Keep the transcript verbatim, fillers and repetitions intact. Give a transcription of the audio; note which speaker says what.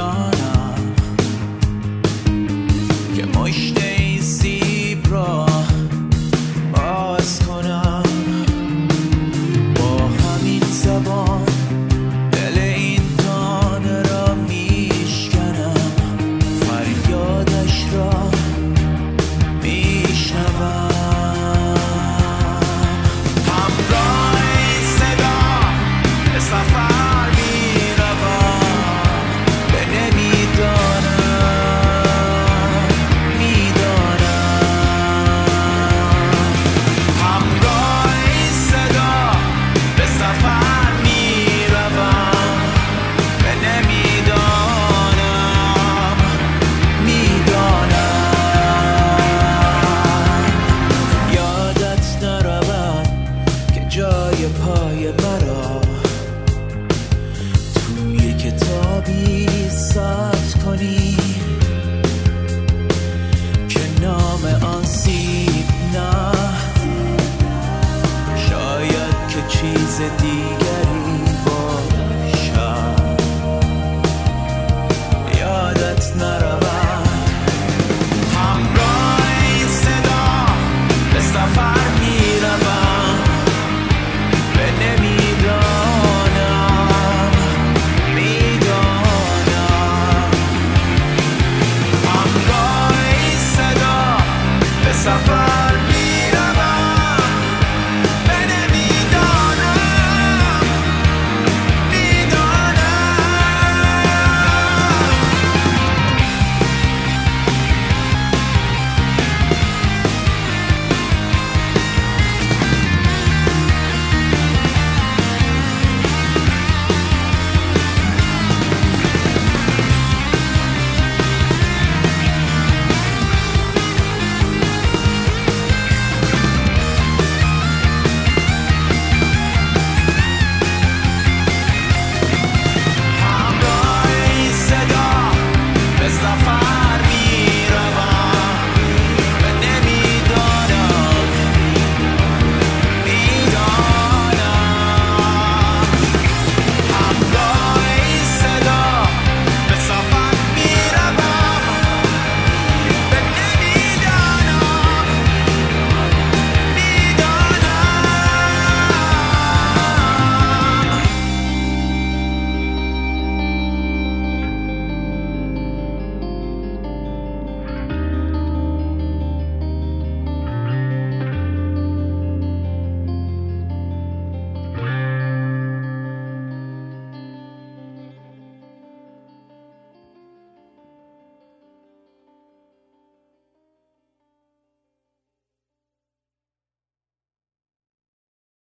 Speaker 1: میدانم که مشت این سیب را باز کنم، با همین زبان دل این دانه را میشکنم، فریادش را میشنوم. همراه این صدا به سفر میروم، به نمیدانم میدانم. همراه این صدا به سفر میروم، به نمیدانم میدانم. یادت نرود که جای پای مرا توی کتابی ثبت کنی،